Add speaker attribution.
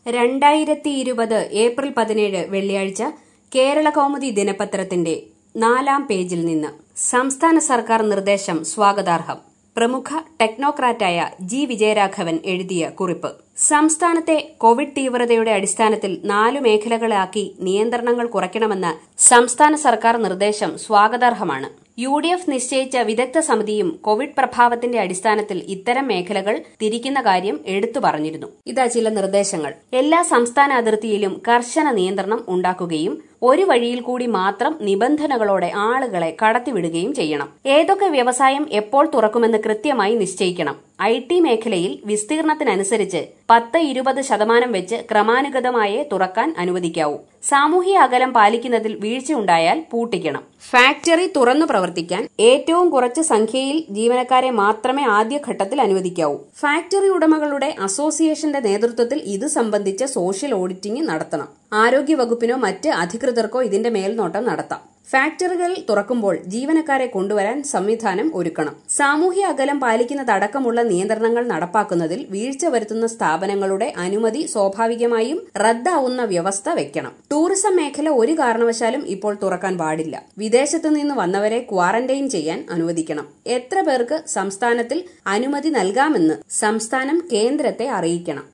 Speaker 1: 2020 April 17 വെള്ളിയാഴ്ച കേരളകൗമുദി ദിനപത്രത്തിന്റെ 4-ാം പേജിൽ നിന്ന് സംസ്ഥാന സർക്കാർ നിർദ്ദേശം സ്വാഗതാർഹം. പ്രമുഖ ടെക്നോക്രാറ്റായ ജി വിജയരാഘവൻ എഴുതിയ കുറിപ്പ്. സംസ്ഥാനത്തെ കോവിഡ് തീവ്രതയുടെ അടിസ്ഥാനത്തിൽ 4 മേഖലകളാക്കി നിയന്ത്രണങ്ങൾ കുറയ്ക്കണമെന്ന സംസ്ഥാന സർക്കാർ നിർദ്ദേശം സ്വാഗതാർഹമാണ്. UDF നിശ്ചയിച്ച വിദഗ്ധ സമിതിയും കോവിഡ് പ്രഭാവത്തിന്റെ അടിസ്ഥാനത്തിൽ ഇത്തരം മേഖലകൾ തിരിക്കുന്ന കാര്യം എടുത്തു പറഞ്ഞിരുന്നു. ഇതാ ചില നിർദ്ദേശങ്ങൾ. എല്ലാ സംസ്ഥാന അതിർത്തിയിലും കർശന നിയന്ത്രണം ഉണ്ടാക്കുകയും ഒരു വഴിയിൽ കൂടി മാത്രം നിബന്ധനകളോടെ ആളുകളെ കടത്തിവിടുകയും ചെയ്യണം. ഏതൊക്കെ വ്യവസായം എപ്പോൾ തുറക്കുമെന്ന് കൃത്യമായി നിശ്ചയിക്കണം. IT മേഖലയിൽ വിസ്തീർണത്തിനനുസരിച്ച് 10-20% വെച്ച് ക്രമാനുഗതമായേ തുറക്കാൻ അനുവദിക്കാവൂ. സാമൂഹ്യ അകലം പാലിക്കുന്നതിൽ വീഴ്ചയുണ്ടായാൽ പൂട്ടിക്കണം. ഫാക്ടറി തുറന്നു പ്രവർത്തിക്കാൻ ഏറ്റവും കുറച്ച് സംഖ്യയിൽ ജീവനക്കാരെ മാത്രമേ ആദ്യഘട്ടത്തിൽ അനുവദിക്കാവൂ. ഫാക്ടറി ഉടമകളുടെ അസോസിയേഷന്റെ നേതൃത്വത്തിൽ ഇത് സംബന്ധിച്ച സോഷ്യൽ ഓഡിറ്റിംഗ് നടത്തണം. ആരോഗ്യവകുപ്പിനോ മറ്റ് അധികൃതർക്കോ ഇതിന്റെ മേൽനോട്ടം നടത്താം. ഫാക്ടറികൾ തുറക്കുമ്പോൾ ജീവനക്കാരെ കൊണ്ടുവരാൻ സംവിധാനം ഒരുക്കണം. സാമൂഹ്യ അകലം പാലിക്കുന്നതടക്കമുള്ള നിയന്ത്രണങ്ങൾ നടപ്പാക്കുന്നതിൽ വീഴ്ച വരുത്തുന്ന സ്ഥാപനങ്ങളുടെ അനുമതി സ്വാഭാവികമായും റദ്ദാവുന്ന വ്യവസ്ഥ വെക്കണം. ടൂറിസം മേഖല ഒരു കാരണവശാലും ഇപ്പോൾ തുറക്കാൻ പാടില്ല. വിദേശത്തു നിന്ന് വന്നവരെ ക്വാറന്റൈൻ ചെയ്യാൻ അനുവദിക്കണം. എത്ര പേർക്ക് സംസ്ഥാനത്തിൽ അനുമതി നൽകാമെന്ന് സംസ്ഥാനം കേന്ദ്രത്തെ അറിയിക്കണം.